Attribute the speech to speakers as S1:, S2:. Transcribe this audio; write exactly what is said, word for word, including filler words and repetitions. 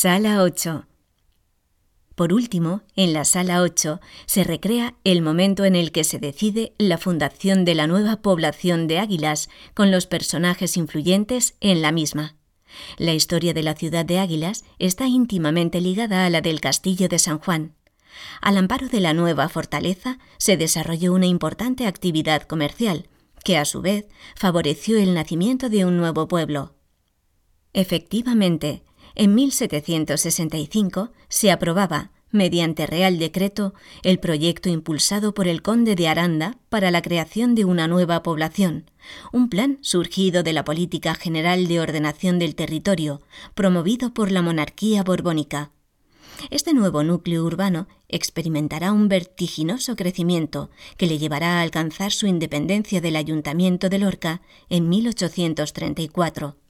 S1: Sala ocho. Por último, en la Sala ocho se recrea el momento en el que se decide la fundación de la nueva población de Águilas con los personajes influyentes en la misma. La historia de la ciudad de Águilas está íntimamente ligada a la del Castillo de San Juan. Al amparo de la nueva fortaleza se desarrolló una importante actividad comercial, que a su vez favoreció el nacimiento de un nuevo pueblo. Efectivamente, en mil setecientos sesenta y cinco se aprobaba, mediante Real Decreto, el proyecto impulsado por el conde de Aranda para la creación de una nueva población, un plan surgido de la Política General de Ordenación del Territorio, promovido por la monarquía borbónica. Este nuevo núcleo urbano experimentará un vertiginoso crecimiento que le llevará a alcanzar su independencia del Ayuntamiento de Lorca en mil ochocientos treinta y cuatro.